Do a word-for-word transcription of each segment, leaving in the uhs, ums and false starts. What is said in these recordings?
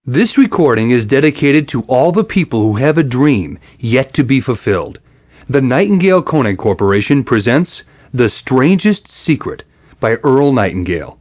This recording is dedicated to all the people who have a dream yet to be fulfilled. The Nightingale Conant Corporation presents The Strangest Secret by Earl Nightingale.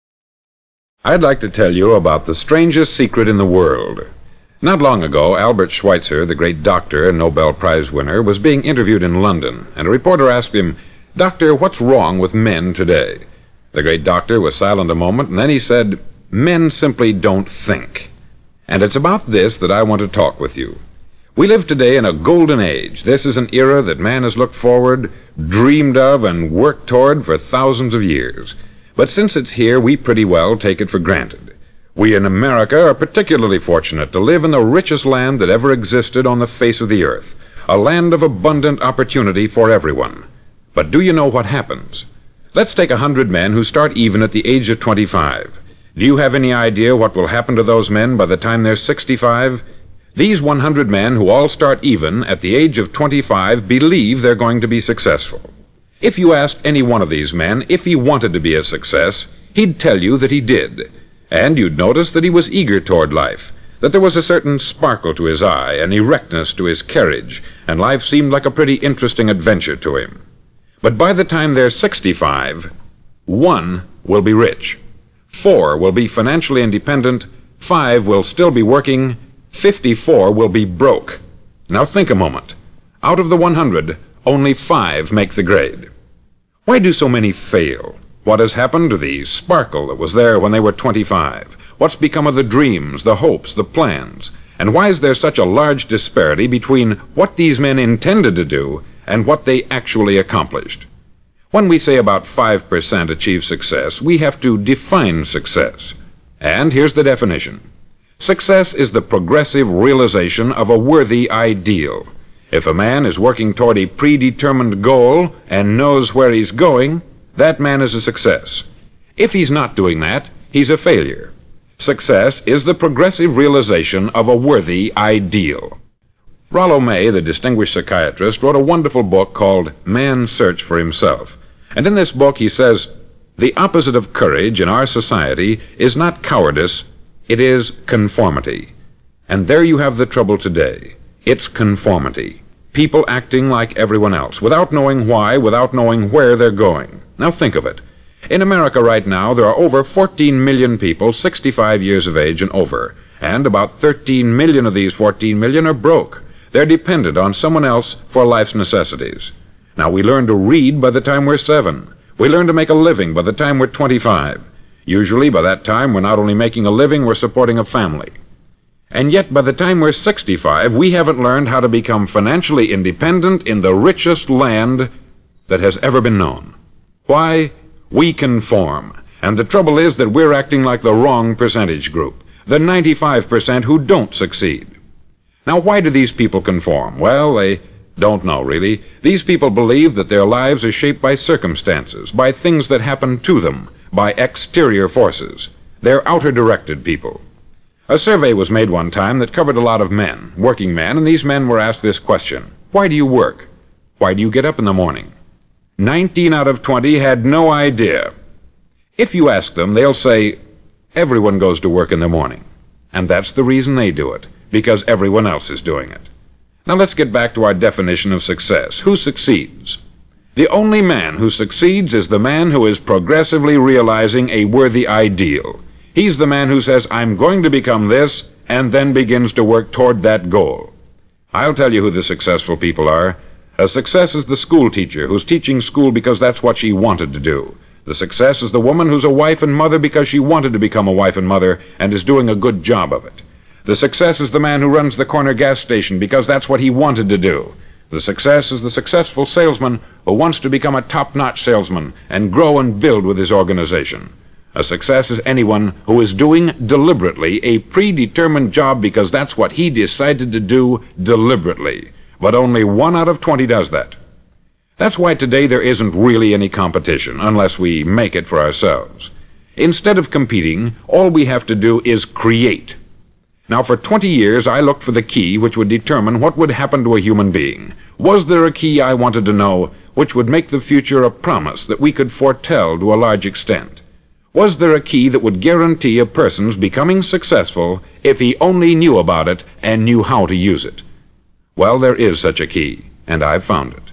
I'd like to tell you about the strangest secret in the world. Not long ago, Albert Schweitzer, the great doctor and Nobel Prize winner, was being interviewed in London, and a reporter asked him, "Doctor, what's wrong with men today?" The great doctor was silent a moment, and then he said, "Men simply don't think." And it's about this that I want to talk with you. We live today in a golden age. This is an era that man has looked forward, dreamed of, and worked toward for thousands of years. But since it's here, we pretty well take it for granted. We in America are particularly fortunate to live in the richest land that ever existed on the face of the earth, a land of abundant opportunity for everyone. But do you know what happens? Let's take a hundred men who start even at the age of twenty-five. Do you have any idea what will happen to those men by the time they're sixty-five? These one hundred men who all start even at the age of twenty-five believe they're going to be successful. If you asked any one of these men if he wanted to be a success, he'd tell you that he did. And you'd notice that he was eager toward life, that there was a certain sparkle to his eye, an erectness to his carriage, and life seemed like a pretty interesting adventure to him. But by the time they're sixty-five, one will be rich. Four will be financially independent, five will still be working, fifty-four will be broke. Now think a moment. Out of the one hundred, only five make the grade. Why do so many fail? What has happened to the sparkle that was there when they were twenty-five? What's become of the dreams, the hopes, the plans? And why is there such a large disparity between what these men intended to do and what they actually accomplished? When we say about five percent achieve success, we have to define success. And here's the definition. Success is the progressive realization of a worthy ideal. If a man is working toward a predetermined goal and knows where he's going, that man is a success. If he's not doing that, he's a failure. Success is the progressive realization of a worthy ideal. Rollo May, the distinguished psychiatrist, wrote a wonderful book called Man's Search for Himself. And in this book he says, the opposite of courage in our society is not cowardice, it is conformity. And there you have the trouble today. It's conformity. People acting like everyone else, without knowing why, without knowing where they're going. Now think of it. In America right now, there are over fourteen million people sixty-five years of age and over, and about thirteen million of these fourteen million are broke. They're dependent on someone else for life's necessities. Now, we learn to read by the time we're seven. We learn to make a living by the time we're twenty-five. Usually, by that time, we're not only making a living, we're supporting a family. And yet, by the time we're sixty-five, we haven't learned how to become financially independent in the richest land that has ever been known. Why? We conform. And the trouble is that we're acting like the wrong percentage group, the ninety-five percent who don't succeed. Now, why do these people conform? Well, they don't know, really. These people believe that their lives are shaped by circumstances, by things that happen to them, by exterior forces. They're outer-directed people. A survey was made one time that covered a lot of men, working men, and these men were asked this question. Why do you work? Why do you get up in the morning? Nineteen out of twenty had no idea. If you ask them, they'll say, everyone goes to work in the morning. And that's the reason they do it, because everyone else is doing it. Now let's get back to our definition of success. Who succeeds? The only man who succeeds is the man who is progressively realizing a worthy ideal. He's the man who says, I'm going to become this, and then begins to work toward that goal. I'll tell you who the successful people are. A success is the school teacher who's teaching school because that's what she wanted to do. The success is the woman who's a wife and mother because she wanted to become a wife and mother and is doing a good job of it. The success is the man who runs the corner gas station because that's what he wanted to do. The success is the successful salesman who wants to become a top-notch salesman and grow and build with his organization. A success is anyone who is doing deliberately a predetermined job because that's what he decided to do deliberately. But only one out of twenty does that. That's why today there isn't really any competition unless we make it for ourselves. Instead of competing, all we have to do is create. Now, for twenty years, I looked for the key which would determine what would happen to a human being. Was there a key, I wanted to know, which would make the future a promise that we could foretell to a large extent? Was there a key that would guarantee a person's becoming successful if he only knew about it and knew how to use it? Well, there is such a key, and I've found it.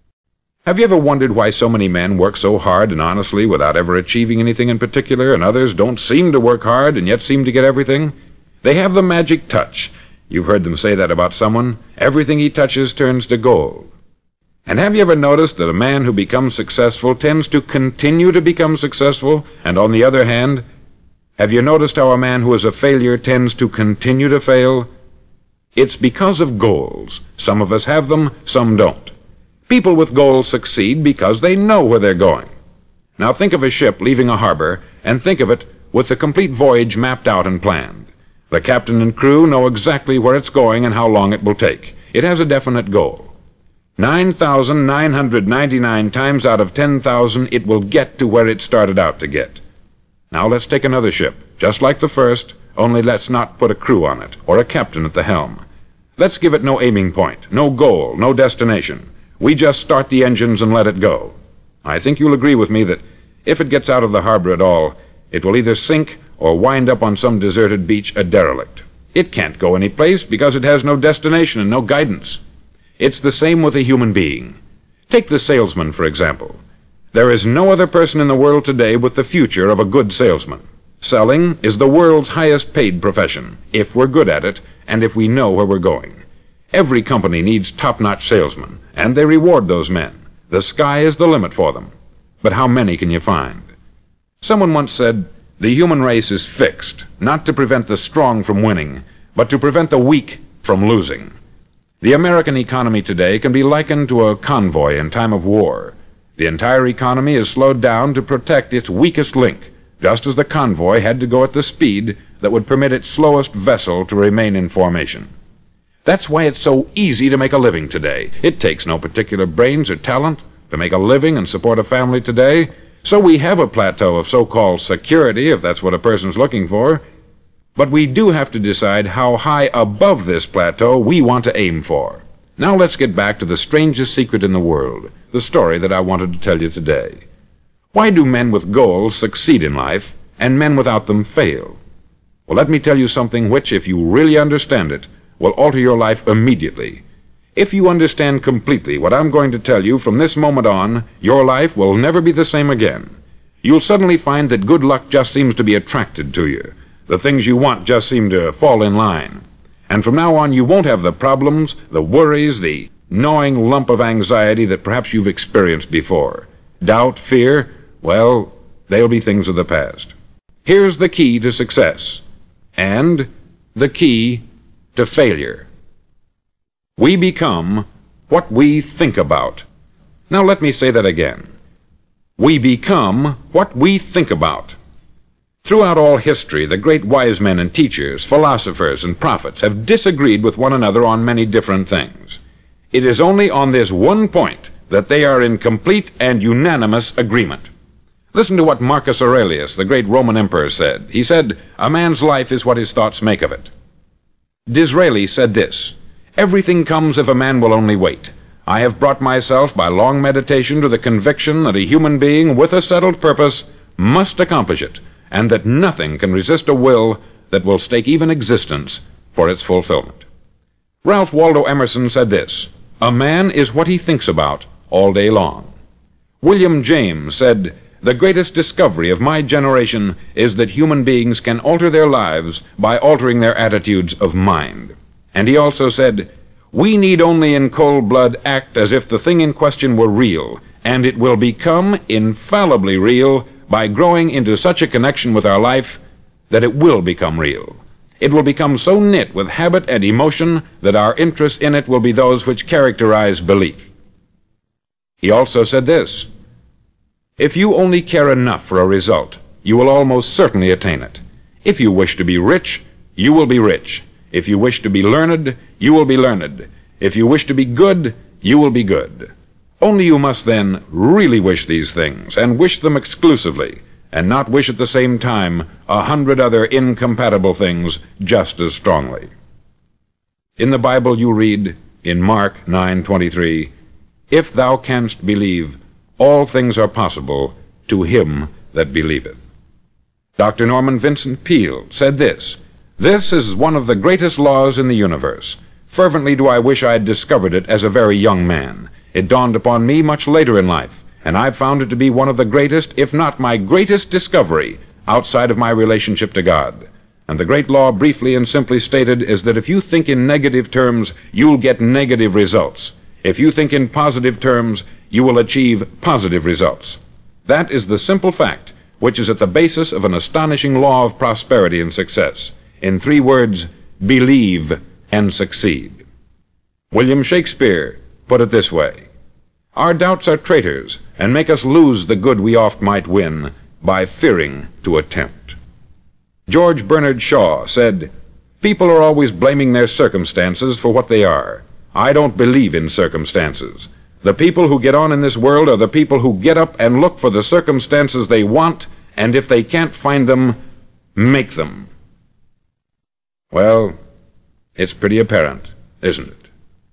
Have you ever wondered why so many men work so hard and honestly without ever achieving anything in particular, and others don't seem to work hard and yet seem to get everything? They have the magic touch. You've heard them say that about someone. Everything he touches turns to gold. And have you ever noticed that a man who becomes successful tends to continue to become successful, and on the other hand, have you noticed how a man who is a failure tends to continue to fail? It's because of goals. Some of us have them, some don't. People with goals succeed because they know where they're going. Now think of a ship leaving a harbor, and think of it with the complete voyage mapped out and planned. The captain and crew know exactly where it's going and how long it will take. It has a definite goal. nine thousand nine hundred ninety-nine times out of ten thousand, it will get to where it started out to get. Now let's take another ship, just like the first, only let's not put a crew on it, or a captain at the helm. Let's give it no aiming point, no goal, no destination. We just start the engines and let it go. I think you'll agree with me that if it gets out of the harbor at all, it will either sink or wind up on some deserted beach a derelict. It can't go any place because it has no destination and no guidance. It's the same with a human being. Take the salesman, for example. There is no other person in the world today with the future of a good salesman. Selling is the world's highest paid profession, if we're good at it and if we know where we're going. Every company needs top-notch salesmen, and they reward those men. The sky is the limit for them. But how many can you find? Someone once said, the human race is fixed, not to prevent the strong from winning, but to prevent the weak from losing. The American economy today can be likened to a convoy in time of war. The entire economy is slowed down to protect its weakest link, just as the convoy had to go at the speed that would permit its slowest vessel to remain in formation. That's why it's so easy to make a living today. It takes no particular brains or talent to make a living and support a family today. So we have a plateau of so-called security, if that's what a person's looking for. But we do have to decide how high above this plateau we want to aim for. Now let's get back to the strangest secret in the world, the story that I wanted to tell you today. Why do men with goals succeed in life, and men without them fail? Well, let me tell you something which, if you really understand it, will alter your life immediately. If you understand completely what I'm going to tell you from this moment on, your life will never be the same again. You'll suddenly find that good luck just seems to be attracted to you. The things you want just seem to fall in line. And from now on, you won't have the problems, the worries, the gnawing lump of anxiety that perhaps you've experienced before. Doubt, fear, well, they'll be things of the past. Here's the key to success, and the key to failure. We become what we think about. Now let me say that again. We become what we think about. Throughout all history, the great wise men and teachers, philosophers and prophets have disagreed with one another on many different things. It is only on this one point that they are in complete and unanimous agreement. Listen to what Marcus Aurelius, the great Roman emperor, said. He said, "A man's life is what his thoughts make of it." Disraeli said this, "Everything comes if a man will only wait. I have brought myself by long meditation to the conviction that a human being with a settled purpose must accomplish it, and that nothing can resist a will that will stake even existence for its fulfillment." Ralph Waldo Emerson said this, "A man is what he thinks about all day long." William James said, "The greatest discovery of my generation is that human beings can alter their lives by altering their attitudes of mind." And he also said, "We need only in cold blood act as if the thing in question were real, and it will become infallibly real by growing into such a connection with our life that it will become real. It will become so knit with habit and emotion that our interest in it will be those which characterize belief." He also said this, "If you only care enough for a result, you will almost certainly attain it. If you wish to be rich, you will be rich. If you wish to be learned, you will be learned. If you wish to be good, you will be good. Only you must then really wish these things, and wish them exclusively, and not wish at the same time a hundred other incompatible things just as strongly." In the Bible you read, in Mark nine twenty-three, "If thou canst believe, all things are possible to him that believeth." Doctor Norman Vincent Peale said this: "This is one of the greatest laws in the universe. Fervently do I wish I had discovered it as a very young man. It dawned upon me much later in life, and I've found it to be one of the greatest, if not my greatest discovery, outside of my relationship to God. And the great law, briefly and simply stated, is that if you think in negative terms, you'll get negative results. If you think in positive terms, you will achieve positive results. That is the simple fact which is at the basis of an astonishing law of prosperity and success. In three words, believe and succeed." William Shakespeare put it this way: "Our doubts are traitors, and make us lose the good we oft might win by fearing to attempt." George Bernard Shaw said, "People are always blaming their circumstances for what they are. I don't believe in circumstances. The people who get on in this world are the people who get up and look for the circumstances they want, and if they can't find them, make them." Well, it's pretty apparent, isn't it?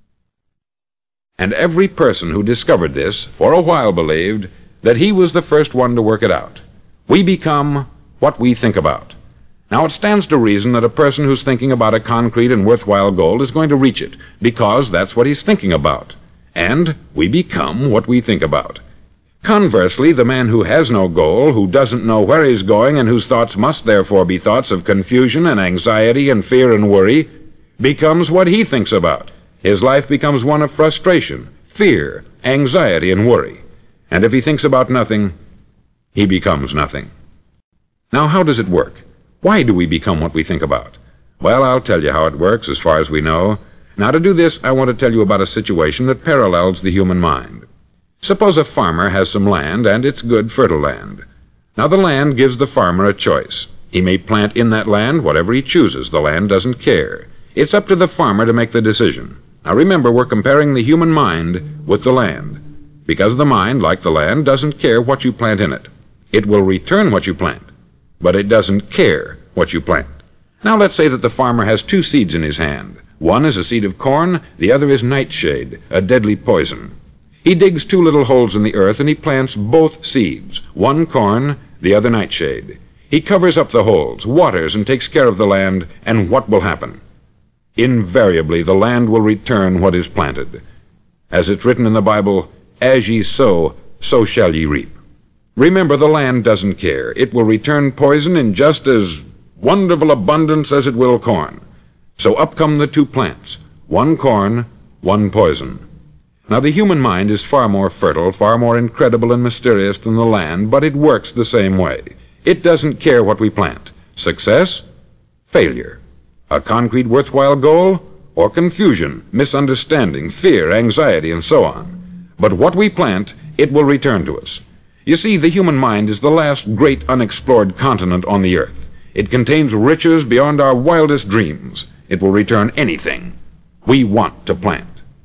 And every person who discovered this for a while believed that he was the first one to work it out. We become what we think about. Now, it stands to reason that a person who's thinking about a concrete and worthwhile goal is going to reach it, because that's what he's thinking about. And we become what we think about. Conversely, the man who has no goal, who doesn't know where he's going, and whose thoughts must therefore be thoughts of confusion and anxiety and fear and worry, becomes what he thinks about. His life becomes one of frustration, fear, anxiety, and worry. And if he thinks about nothing, he becomes nothing. Now, how does it work? Why do we become what we think about? Well, I'll tell you how it works as far as we know. Now, to do this, I want to tell you about a situation that parallels the human mind. Suppose a farmer has some land, and it's good, fertile land. Now, the land gives the farmer a choice. He may plant in that land whatever he chooses. The land doesn't care. It's up to the farmer to make the decision. Now, remember, we're comparing the human mind with the land, because the mind, like the land, doesn't care what you plant in it. It will return what you plant, but it doesn't care what you plant. Now, let's say that the farmer has two seeds in his hand. One is a seed of corn, the other is nightshade, a deadly poison. He digs two little holes in the earth, and he plants both seeds, one corn, the other nightshade. He covers up the holes, waters, and takes care of the land, and what will happen? Invariably, the land will return what is planted. As it's written in the Bible, "As ye sow, so shall ye reap." Remember, the land doesn't care. It will return poison in just as wonderful abundance as it will corn. So up come the two plants, one corn, one poison. Now, the human mind is far more fertile, far more incredible and mysterious than the land, but it works the same way. It doesn't care what we plant. Success, failure. A concrete, worthwhile goal, or confusion, misunderstanding, fear, anxiety, and so on. But what we plant, it will return to us. You see, the human mind is the last great unexplored continent on the earth. It contains riches beyond our wildest dreams. It will return anything we want to plant.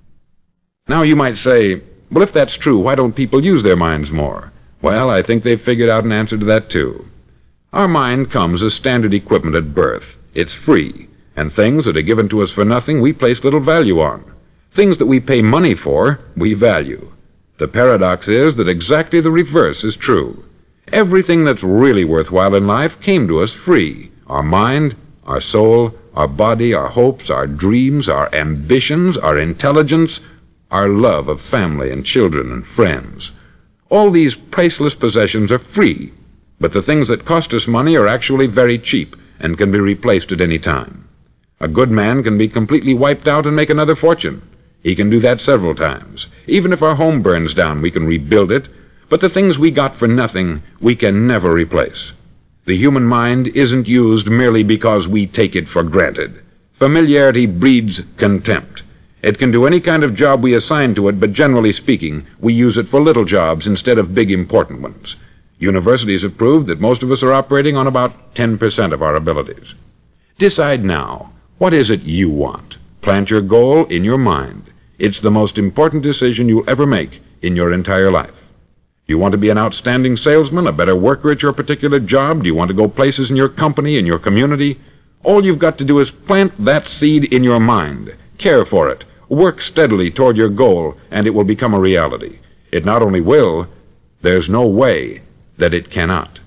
Now, you might say, well, if that's true, why don't people use their minds more? Well, I think they've figured out an answer to that, too. Our mind comes as standard equipment at birth. It's free, and things that are given to us for nothing, we place little value on. Things that we pay money for, we value. The paradox is that exactly the reverse is true. Everything that's really worthwhile in life came to us free. Our mind, our soul, our body, our hopes, our dreams, our ambitions, our intelligence, our love of family and children and friends. All these priceless possessions are free, but the things that cost us money are actually very cheap and can be replaced at any time. A good man can be completely wiped out and make another fortune. He can do that several times. Even if our home burns down, we can rebuild it, but the things we got for nothing, we can never replace. The human mind isn't used merely because we take it for granted. Familiarity breeds contempt. It can do any kind of job we assign to it, but generally speaking, we use it for little jobs instead of big, important ones. Universities have proved that most of us are operating on about ten percent of our abilities. Decide now, what is it you want? Plant your goal in your mind. It's the most important decision you'll ever make in your entire life. Do you want to be an outstanding salesman, a better worker at your particular job? Do you want to go places in your company, in your community? All you've got to do is plant that seed in your mind. Care for it. Work steadily toward your goal, and it will become a reality. It not only will, there's no way that it cannot.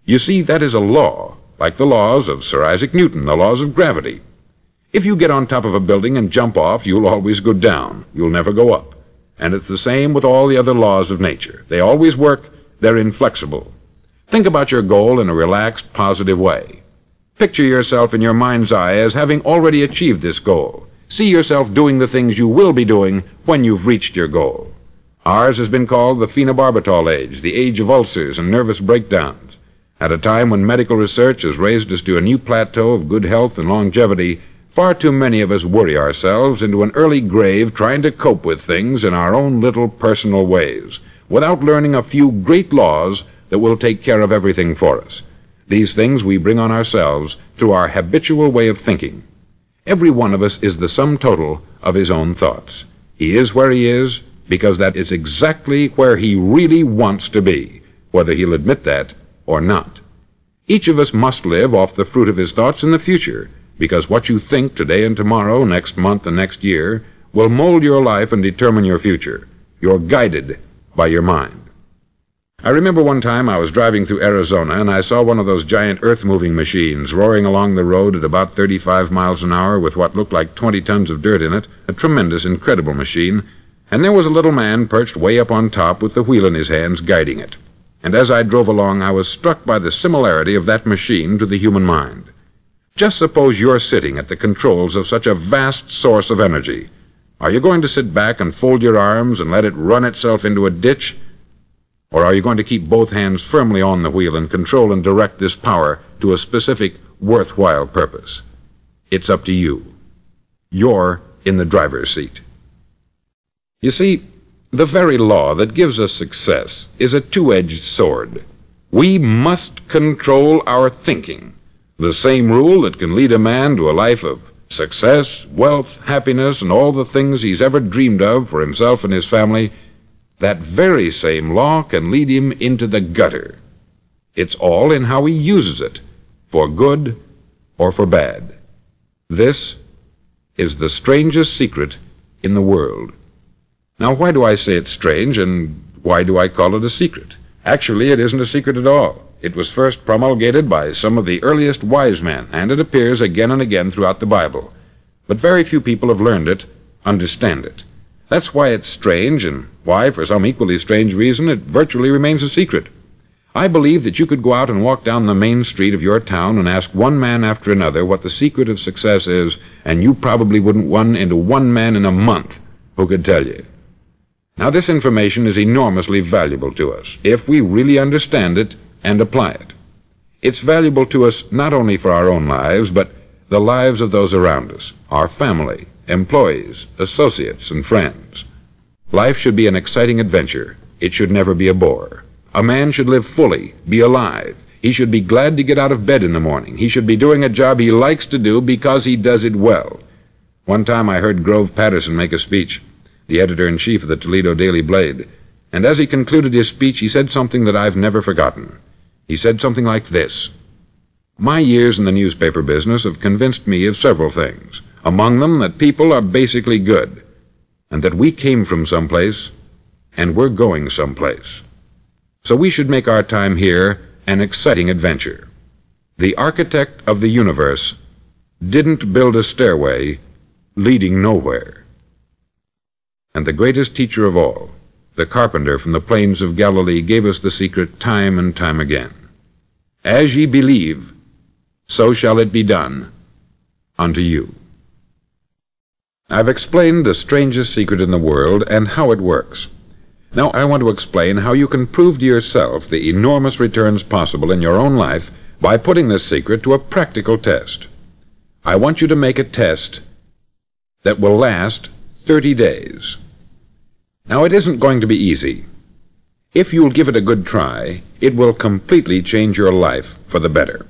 You see, that is a law, like the laws of Sir Isaac Newton, the laws of gravity. If you get on top of a building and jump off, you'll always go down. You'll never go up. And it's the same with all the other laws of nature. They always work. They're inflexible. Think about your goal in a relaxed, positive way. Picture yourself in your mind's eye as having already achieved this goal. See yourself doing the things you will be doing when you've reached your goal. Ours has been called the phenobarbital age, the age of ulcers and nervous breakdowns. At a time when medical research has raised us to a new plateau of good health and longevity, far too many of us worry ourselves into an early grave trying to cope with things in our own little personal ways, without learning a few great laws that will take care of everything for us. These things we bring on ourselves through our habitual way of thinking. Every one of us is the sum total of his own thoughts. He is where he is because that is exactly where he really wants to be, whether he'll admit that or not. Each of us must live off the fruit of his thoughts in the future, because what you think today and tomorrow, next month and next year, will mold your life and determine your future. You're guided by your mind. I remember one time I was driving through Arizona and I saw one of those giant earth-moving machines roaring along the road at about thirty-five miles an hour with what looked like twenty tons of dirt in it, a tremendous, incredible machine, and there was a little man perched way up on top with the wheel in his hands guiding it. And as I drove along, I was struck by the similarity of that machine to the human mind. Just suppose you're sitting at the controls of such a vast source of energy. Are you going to sit back and fold your arms and let it run itself into a ditch? Or are you going to keep both hands firmly on the wheel and control and direct this power to a specific, worthwhile purpose? It's up to you. You're in the driver's seat. You see, the very law that gives us success is a two-edged sword. We must control our thinking. The same rule that can lead a man to a life of success, wealth, happiness, and all the things he's ever dreamed of for himself and his family, that very same law can lead him into the gutter. It's all in how he uses it, for good or for bad. This is the strangest secret in the world. Now, why do I say it's strange, and why do I call it a secret? Actually, it isn't a secret at all. It was first promulgated by some of the earliest wise men, and it appears again and again throughout the Bible. But very few people have learned it, understand it. That's why it's strange, and why, for some equally strange reason, it virtually remains a secret. I believe that you could go out and walk down the main street of your town and ask one man after another what the secret of success is, and you probably wouldn't run into one man in a month who could tell you. Now, this information is enormously valuable to us, if we really understand it and apply it. It's valuable to us not only for our own lives, but the lives of those around us, our family, employees, associates, and friends. Life should be an exciting adventure. It should never be a bore. A man should live fully, be alive. He should be glad to get out of bed in the morning. He should be doing a job he likes to do because he does it well. One time I heard Grove Patterson make a speech, the editor-in-chief of the Toledo Daily Blade, and as he concluded his speech, he said something that I've never forgotten. He said something like this: "My years in the newspaper business have convinced me of several things, among them that people are basically good, and that we came from someplace, and we're going someplace. So we should make our time here an exciting adventure. The architect of the universe didn't build a stairway leading nowhere." And the greatest teacher of all, the carpenter from the plains of Galilee, gave us the secret time and time again. "As ye believe, so shall it be done unto you." I've explained the strangest secret in the world and how it works. Now I want to explain how you can prove to yourself the enormous returns possible in your own life by putting this secret to a practical test. I want you to make a test that will last thirty days. Now, it isn't going to be easy. If you'll give it a good try, it will completely change your life for the better.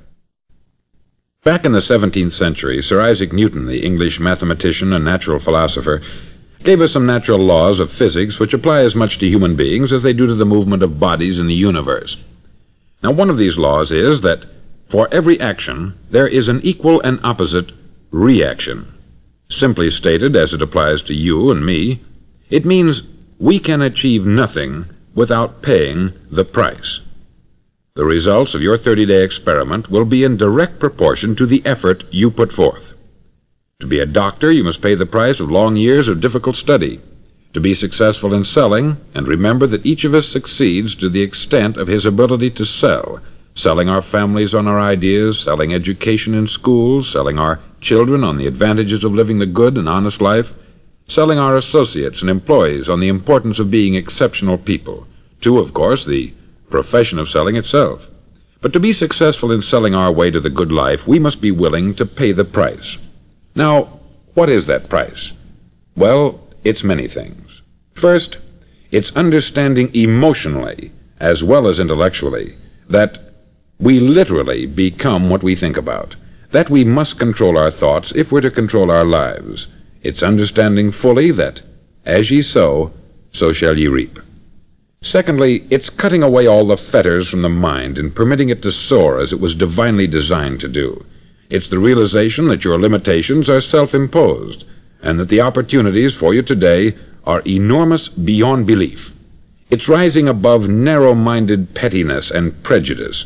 Back in the seventeenth century, Sir Isaac Newton, the English mathematician and natural philosopher, gave us some natural laws of physics which apply as much to human beings as they do to the movement of bodies in the universe. Now, one of these laws is that for every action, there is an equal and opposite reaction. Simply stated, as it applies to you and me, it means we can achieve nothing without paying the price. The results of your thirty-day experiment will be in direct proportion to the effort you put forth. To be a doctor, you must pay the price of long years of difficult study. To be successful in selling, and remember that each of us succeeds to the extent of his ability to sell, selling our families on our ideas, selling education in schools, selling our children on the advantages of living the good and honest life, selling our associates and employees on the importance of being exceptional people, to, of course, the profession of selling itself. But to be successful in selling our way to the good life, we must be willing to pay the price. Now, what is that price? Well, it's many things. First, it's understanding emotionally, as well as intellectually, that we literally become what we think about, that we must control our thoughts if we're to control our lives. It's understanding fully that, as ye sow, so shall ye reap. Secondly, it's cutting away all the fetters from the mind and permitting it to soar as it was divinely designed to do. It's the realization that your limitations are self-imposed, and that the opportunities for you today are enormous beyond belief. It's rising above narrow-minded pettiness and prejudice.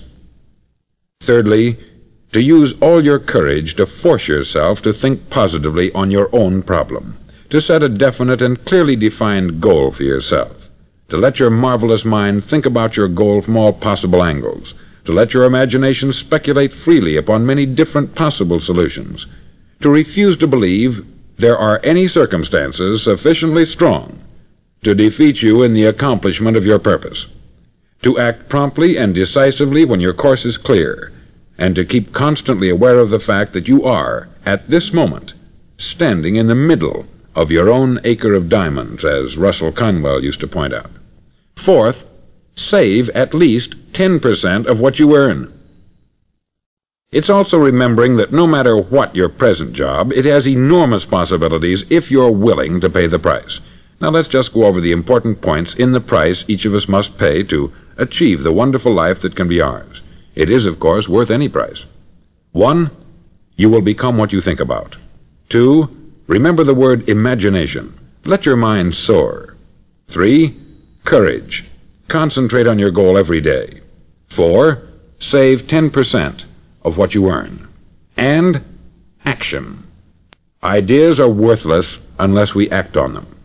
Thirdly, to use all your courage to force yourself to think positively on your own problem, to set a definite and clearly defined goal for yourself, to let your marvelous mind think about your goal from all possible angles, to let your imagination speculate freely upon many different possible solutions, to refuse to believe there are any circumstances sufficiently strong to defeat you in the accomplishment of your purpose, to act promptly and decisively when your course is clear, and to keep constantly aware of the fact that you are, at this moment, standing in the middle of your own acre of diamonds, as Russell Conwell used to point out. Fourth, save at least ten percent of what you earn. It's also remembering that no matter what your present job, it has enormous possibilities if you're willing to pay the price. Now let's just go over the important points in the price each of us must pay to achieve the wonderful life that can be ours. It is, of course, worth any price. One, you will become what you think about. Two, remember the word imagination. Let your mind soar. Three, courage. Concentrate on your goal every day. Four, save ten percent of what you earn. And action. Ideas are worthless unless we act on them.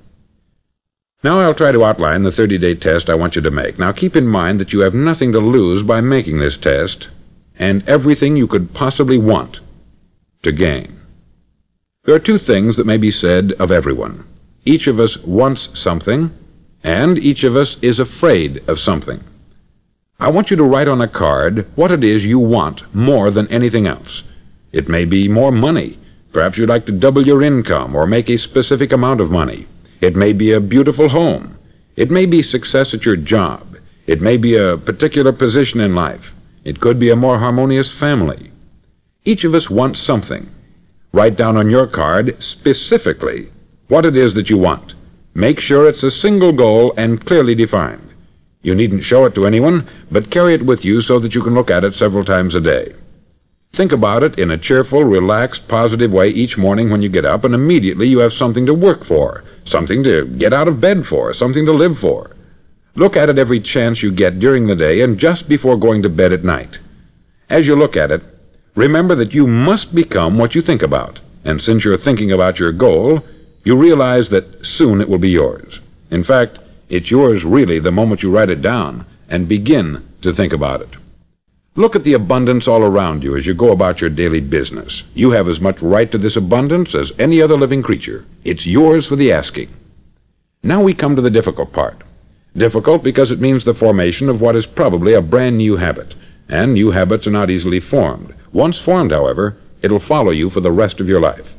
Now I'll try to outline the thirty-day test I want you to make. Now keep in mind that you have nothing to lose by making this test, and everything you could possibly want to gain. There are two things that may be said of everyone. Each of us wants something, and each of us is afraid of something. I want you to write on a card what it is you want more than anything else. It may be more money. Perhaps you'd like to double your income or make a specific amount of money. It may be a beautiful home. It may be success at your job. It may be a particular position in life. It could be a more harmonious family. Each of us wants something. Write down on your card specifically what it is that you want. Make sure it's a single goal and clearly defined. You needn't show it to anyone, but carry it with you so that you can look at it several times a day. Think about it in a cheerful, relaxed, positive way each morning when you get up, and immediately you have something to work for, something to get out of bed for, something to live for. Look at it every chance you get during the day and just before going to bed at night. As you look at it, remember that you must become what you think about, and since you're thinking about your goal, you realize that soon it will be yours. In fact, it's yours really the moment you write it down and begin to think about it. Look at the abundance all around you as you go about your daily business. You have as much right to this abundance as any other living creature. It's yours for the asking. Now we come to the difficult part. Difficult because it means the formation of what is probably a brand new habit, and new habits are not easily formed. Once formed, however, it'll follow you for the rest of your life.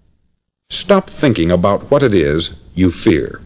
Stop thinking about what it is you fear.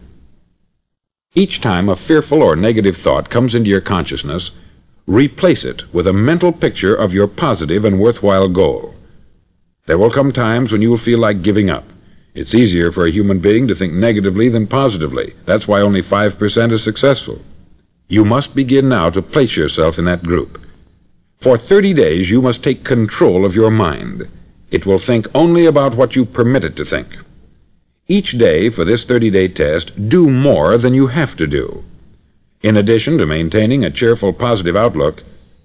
Each time a fearful or negative thought comes into your consciousness, replace it with a mental picture of your positive and worthwhile goal. There will come times when you will feel like giving up. It's easier for a human being to think negatively than positively. That's why only five percent is successful. You must begin now to place yourself in that group. For thirty days you must take control of your mind. It will think only about what you permit it to think. Each day for this thirty-day test, do more than you have to do. In addition to maintaining a cheerful, positive outlook,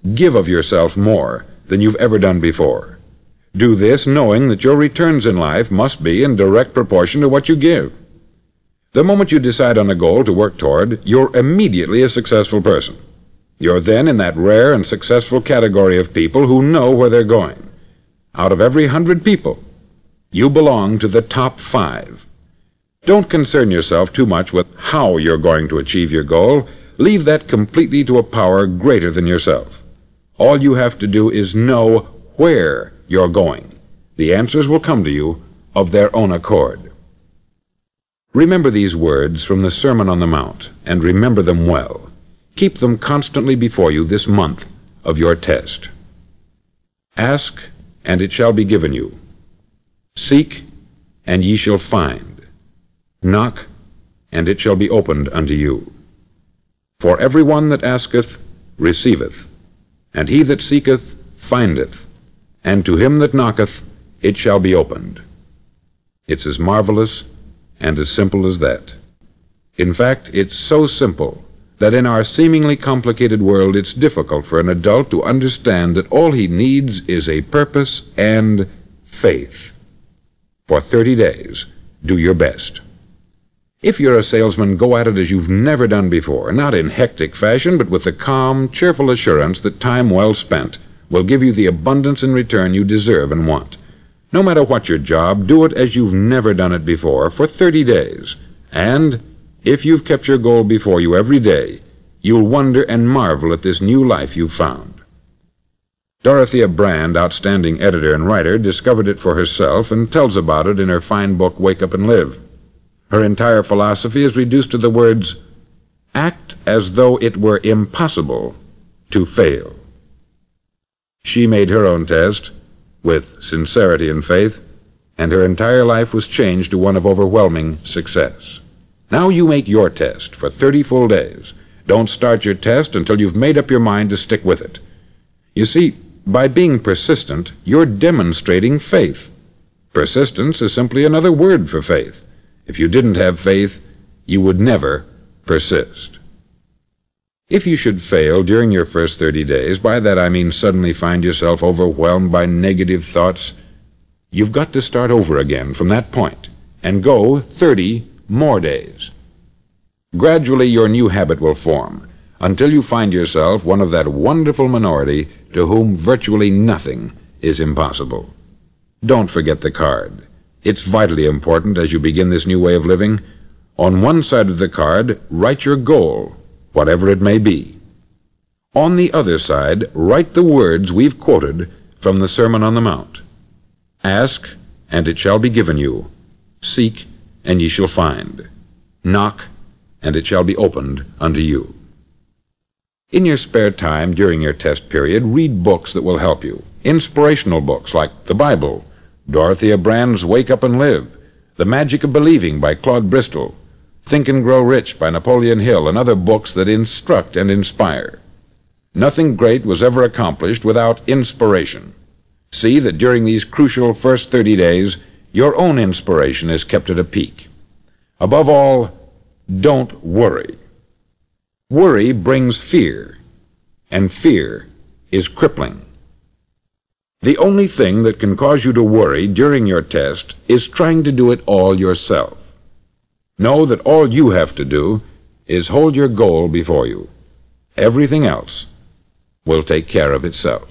Give of yourself more than you've ever done before. Do this knowing that your returns in life must be in direct proportion to what you give. The moment you decide on a goal to work toward, you're immediately a successful person. You're then in that rare and successful category of people who know where they're going. Out of every hundred people, you belong to the top five. Don't concern yourself too much with how you're going to achieve your goal. Leave that completely to a power greater than yourself. All you have to do is know where you're going. The answers will come to you of their own accord. Remember these words from the Sermon on the Mount, and remember them well. Keep them constantly before you this month of your test. Ask, and it shall be given you. Seek, and ye shall find. Knock, and it shall be opened unto you. For every one that asketh receiveth, and he that seeketh findeth, and to him that knocketh it shall be opened. It's as marvelous and as simple as that. In fact, it's so simple that in our seemingly complicated world it's difficult for an adult to understand that all he needs is a purpose and faith. For thirty days, do your best. If you're a salesman, go at it as you've never done before, not in hectic fashion, but with the calm, cheerful assurance that time well spent will give you the abundance in return you deserve and want. No matter what your job, do it as you've never done it before for thirty days. And if you've kept your goal before you every day, you'll wonder and marvel at this new life you've found. Dorothea Brand, outstanding editor and writer, discovered it for herself and tells about it in her fine book, Wake Up and Live. Her entire philosophy is reduced to the words, act as though it were impossible to fail. She made her own test with sincerity and faith, and her entire life was changed to one of overwhelming success. Now you make your test for thirty full days. Don't start your test until you've made up your mind to stick with it. You see, by being persistent, you're demonstrating faith. Persistence is simply another word for faith. If you didn't have faith, you would never persist. If you should fail during your first thirty days, by that I mean suddenly find yourself overwhelmed by negative thoughts, you've got to start over again from that point and go thirty more days. Gradually your new habit will form until you find yourself one of that wonderful minority to whom virtually nothing is impossible. Don't forget the card. It's vitally important as you begin this new way of living. On one side of the card, write your goal, whatever it may be. On the other side, write the words we've quoted from the Sermon on the Mount. Ask, and it shall be given you. Seek, and ye shall find. Knock, and it shall be opened unto you. In your spare time during your test period, read books that will help you. Inspirational books like the Bible, Dorothea Brand's Wake Up and Live, The Magic of Believing by Claude Bristol, Think and Grow Rich by Napoleon Hill, and other books that instruct and inspire. Nothing great was ever accomplished without inspiration. See that during these crucial first thirty days, your own inspiration is kept at a peak. Above all, don't worry. Worry brings fear, and fear is crippling. The only thing that can cause you to worry during your test is trying to do it all yourself. Know that all you have to do is hold your goal before you. Everything else will take care of itself.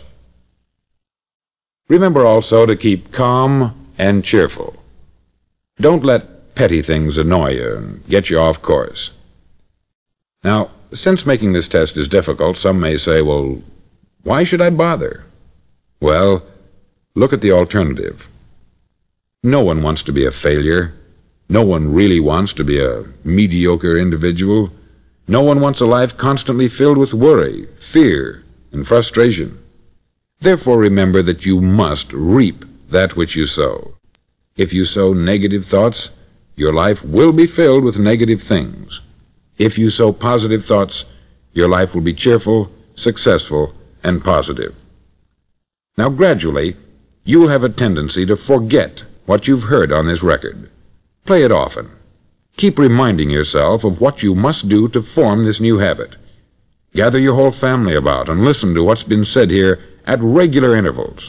Remember also to keep calm and cheerful. Don't let petty things annoy you and get you off course. Now, since making this test is difficult, some may say, well, why should I bother? Well, look at the alternative. No one wants to be a failure. No one really wants to be a mediocre individual. No one wants a life constantly filled with worry, fear, and frustration. Therefore, remember that you must reap that which you sow. If you sow negative thoughts, your life will be filled with negative things. If you sow positive thoughts, your life will be cheerful, successful, and positive. Now, gradually, you'll have a tendency to forget what you've heard on this record. Play it often. Keep reminding yourself of what you must do to form this new habit. Gather your whole family about and listen to what's been said here at regular intervals.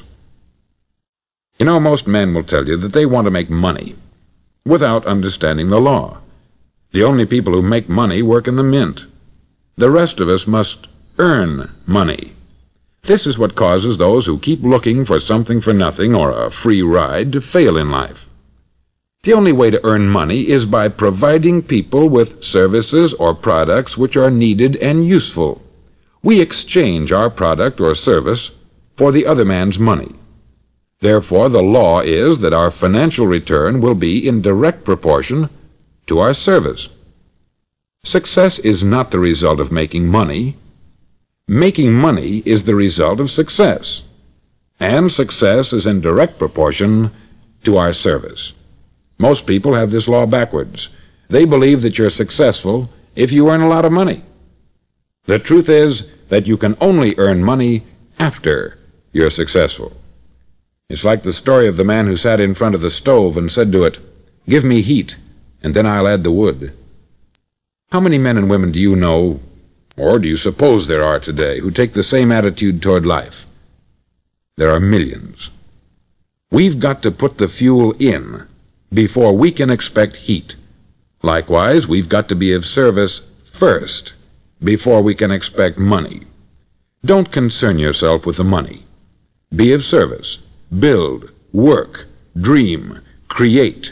You know, most men will tell you that they want to make money without understanding the law. The only people who make money work in the mint. The rest of us must earn money. This is what causes those who keep looking for something for nothing or a free ride to fail in life. The only way to earn money is by providing people with services or products which are needed and useful. We exchange our product or service for the other man's money. Therefore, the law is that our financial return will be in direct proportion to our service. Success is not the result of making money. Making money is the result of success, and success is in direct proportion to our service. Most people have this law backwards. They believe that you're successful if you earn a lot of money. The truth is that you can only earn money after you're successful. It's like the story of the man who sat in front of the stove and said to it, "Give me heat, and then I'll add the wood." How many men and women do you know, or do you suppose there are today, who take the same attitude toward life? There are millions. We've got to put the fuel in before we can expect heat. Likewise, we've got to be of service first before we can expect money. Don't concern yourself with the money. Be of service. Build, work, dream, create.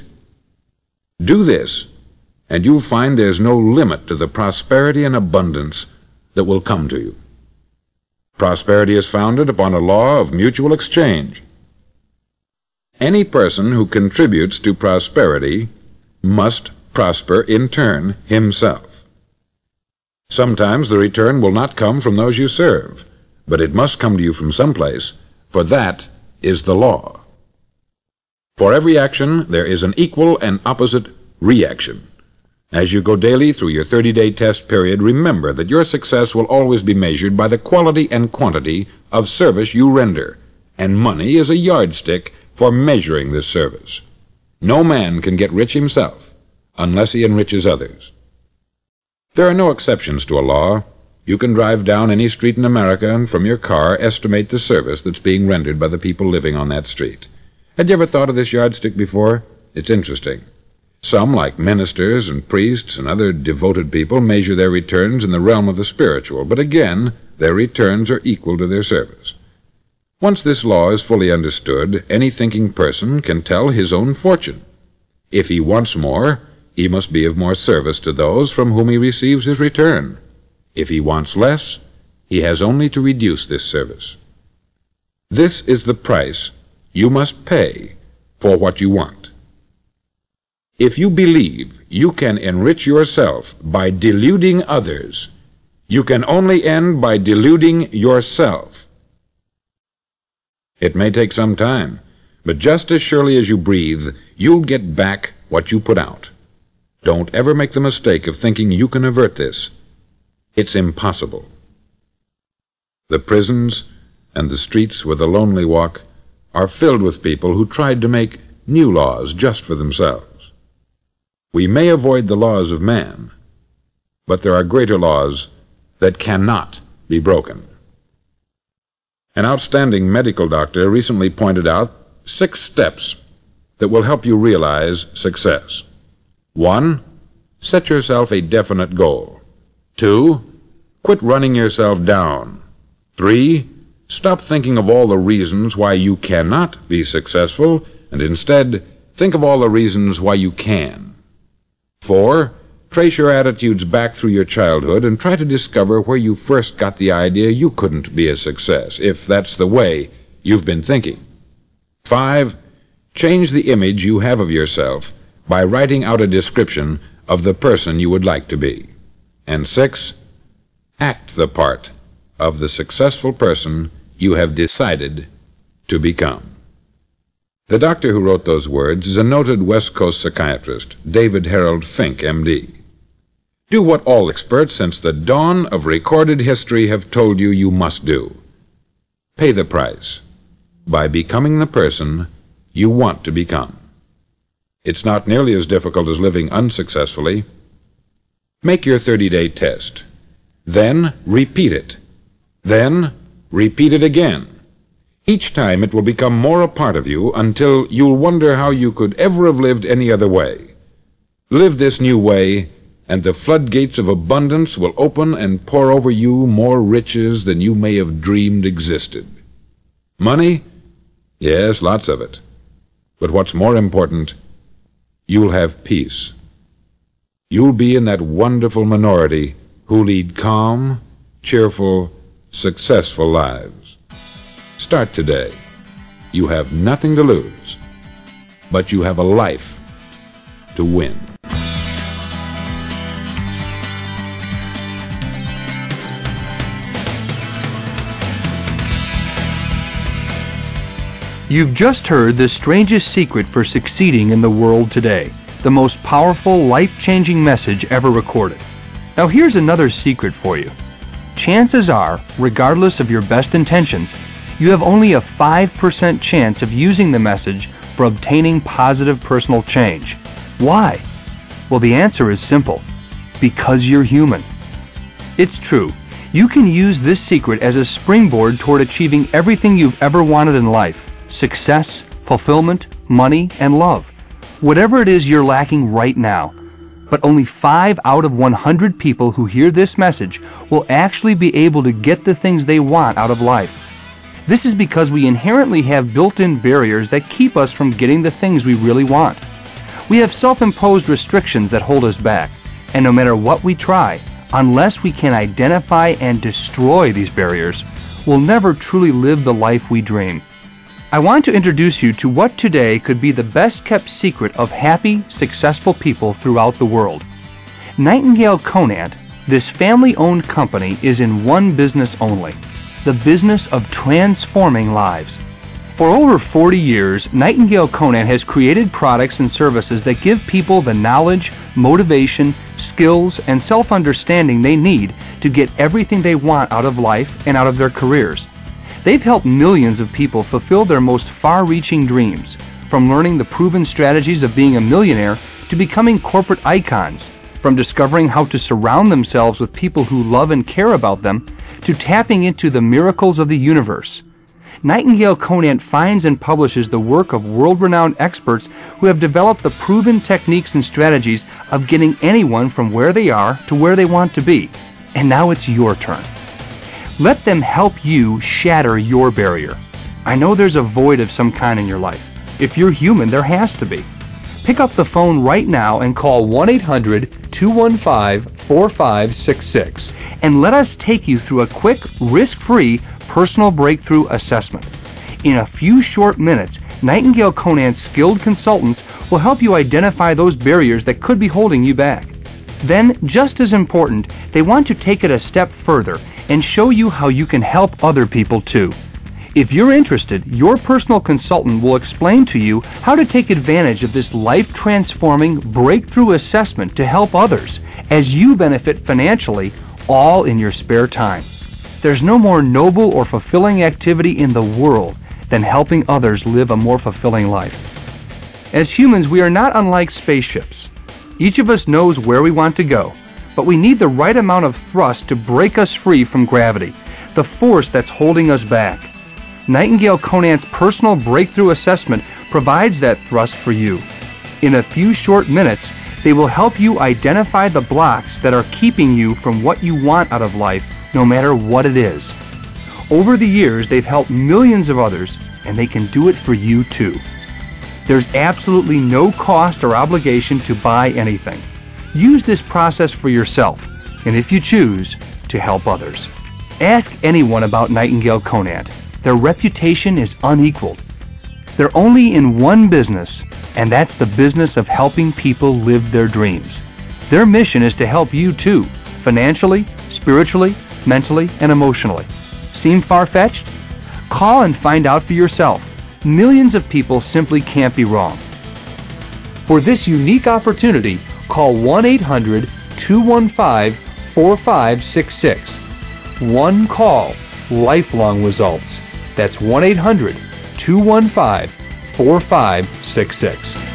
Do this, and you'll find there's no limit to the prosperity and abundance that will come to you. Prosperity is founded upon a law of mutual exchange. Any person who contributes to prosperity must prosper in turn himself. Sometimes the return will not come from those you serve, but it must come to you from someplace, for that is the law. For every action, there is an equal and opposite reaction. As you go daily through your thirty-day test period, remember that your success will always be measured by the quality and quantity of service you render, and money is a yardstick for measuring this service. No man can get rich himself unless he enriches others. There are no exceptions to a law. You can drive down any street in America and from your car estimate the service that's being rendered by the people living on that street. Had you ever thought of this yardstick before? It's interesting. Some, like ministers and priests and other devoted people, measure their returns in the realm of the spiritual, but again, their returns are equal to their service. Once this law is fully understood, any thinking person can tell his own fortune. If he wants more, he must be of more service to those from whom he receives his return. If he wants less, he has only to reduce this service. This is the price you must pay for what you want. If you believe you can enrich yourself by deluding others, you can only end by deluding yourself. It may take some time, but just as surely as you breathe, you'll get back what you put out. Don't ever make the mistake of thinking you can avert this. It's impossible. The prisons and the streets where the lonely walk are filled with people who tried to make new laws just for themselves. We may avoid the laws of man, but there are greater laws that cannot be broken. An outstanding medical doctor recently pointed out six steps that will help you realize success. One, set yourself a definite goal. Two, quit running yourself down. Three, stop thinking of all the reasons why you cannot be successful, and instead think of all the reasons why you can. Four, trace your attitudes back through your childhood and try to discover where you first got the idea you couldn't be a success, if that's the way you've been thinking. Five, change the image you have of yourself by writing out a description of the person you would like to be. And six, act the part of the successful person you have decided to become. The doctor who wrote those words is a noted West Coast psychiatrist, David Harold Fink, M D. Do what all experts since the dawn of recorded history have told you you must do. Pay the price by becoming the person you want to become. It's not nearly as difficult as living unsuccessfully. Make your thirty-day test. Then repeat it. Then repeat it again. Each time it will become more a part of you until you'll wonder how you could ever have lived any other way. Live this new way, and the floodgates of abundance will open and pour over you more riches than you may have dreamed existed. Money? Yes, lots of it. But what's more important, you'll have peace. You'll be in that wonderful minority who lead calm, cheerful, successful lives. Start today. You have nothing to lose, but you have a life to win. You've just heard the strangest secret for succeeding in the world today, the most powerful, life-changing message ever recorded. Now here's another secret for you. Chances are, regardless of your best intentions, you have only a five percent chance of using the message for obtaining positive personal change. Why? Well, the answer is simple. Because you're human. It's true. You can use this secret as a springboard toward achieving everything you've ever wanted in life. Success, fulfillment, money, and love. Whatever it is you're lacking right now. But only five out of one hundred people who hear this message will actually be able to get the things they want out of life. This is because we inherently have built-in barriers that keep us from getting the things we really want. We have self-imposed restrictions that hold us back, and no matter what we try, unless we can identify and destroy these barriers, we'll never truly live the life we dream. I want to introduce you to what today could be the best-kept secret of happy, successful people throughout the world. Nightingale Conant, this family-owned company, is in one business only, the business of transforming lives. For over forty years, Nightingale Conant has created products and services that give people the knowledge, motivation, skills, and self-understanding they need to get everything they want out of life and out of their careers. They've helped millions of people fulfill their most far-reaching dreams, from learning the proven strategies of being a millionaire to becoming corporate icons, from discovering how to surround themselves with people who love and care about them, to tapping into the miracles of the universe. Nightingale Conant finds and publishes the work of world-renowned experts who have developed the proven techniques and strategies of getting anyone from where they are to where they want to be. And now it's your turn. Let them help you shatter your barrier. I know there's a void of some kind in your life. If you're human, there has to be. Pick up the phone right now and call one eight hundred, two one five, four five six six and let us take you through a quick, risk-free personal breakthrough assessment. In a few short minutes, Nightingale Conant's skilled consultants will help you identify those barriers that could be holding you back. Then, just as important, they want to take it a step further and show you how you can help other people too. If you're interested, your personal consultant will explain to you how to take advantage of this life-transforming breakthrough assessment to help others as you benefit financially, all in your spare time. There's no more noble or fulfilling activity in the world than helping others live a more fulfilling life. As humans, we are not unlike spaceships. Each of us knows where we want to go, but we need the right amount of thrust to break us free from gravity, the force that's holding us back. Nightingale Conant's personal breakthrough assessment provides that thrust for you. In a few short minutes, they will help you identify the blocks that are keeping you from what you want out of life, no matter what it is. Over the years, they've helped millions of others, and they can do it for you too. There's absolutely no cost or obligation to buy anything. Use this process for yourself, and if you choose, to help others. Ask anyone about Nightingale Conant. Their reputation is unequaled. They're only in one business, and that's the business of helping people live their dreams. Their mission is to help you too, financially, spiritually, mentally, and emotionally. Seem far-fetched? Call and find out for yourself. Millions of people simply can't be wrong. For this unique opportunity, call one eight hundred, two one five, four five six six. One call, lifelong results. That's one eight hundred, two one five, four five six six.